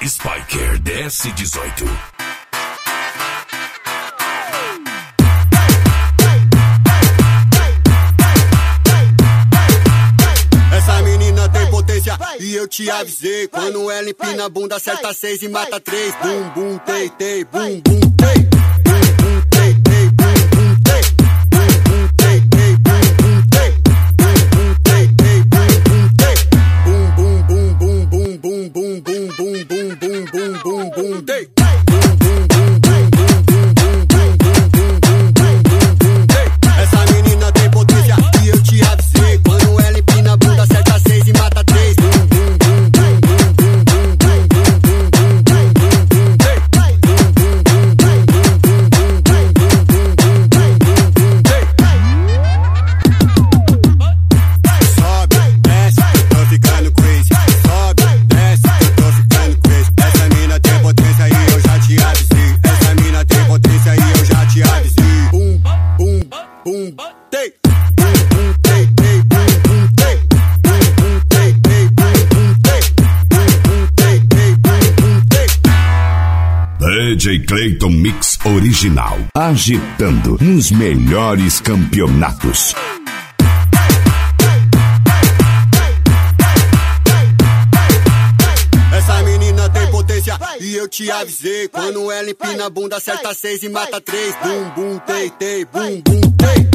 Spiker DS18. Essa menina tem potência e eu te avisei. Quando ela empina a bunda, acerta 6 e mata 3. Bum, bum, tei, tei, bum, bum, tei. Bum, bum, tei, tei, bum, bum, tei. Bum, bum, tei, tei, bum, bum, tei. Bum, bum, tei, tei, bum, bum, tei. Bum, bum, bum, bum, bum, bum, bum, bum, bum, bum, bum, bum, bum, bum, tei. Essa menina tem potência e eu te avisei. Quando ela empina a bunda, acerta 6 e mata 3. Bum, bum, bum, bum, bum, bum, bum, bum, bum, bum, bum, bum, bum, bum, tei. Bum, bum, bum, bum, bum, bum, bum, bum, bum, bum, bum, bum, bum, tei. Sobe, desce, eu tô ficando crazy. Sobe, desce, eu tô ficando crazy. Essa mina tem potência e eu já te avisei. Essa mina tem potência e eu já te avisei. Bum, bum, bum, tei. Bum, bum, tei, tei, bum, bum, tei. Bum, bum, tei, tei, bum, bum, tei. Bum, bum, tei, tei, bum, bum, tei. DJ Clayton Mix Original. Agitando nos melhores campeonatos. Essa menina tem potência e eu te avisei. Quando ela empina a bunda, acerta 6 e mata 3. Bum, bum, tei, tei, bum, bum, tei.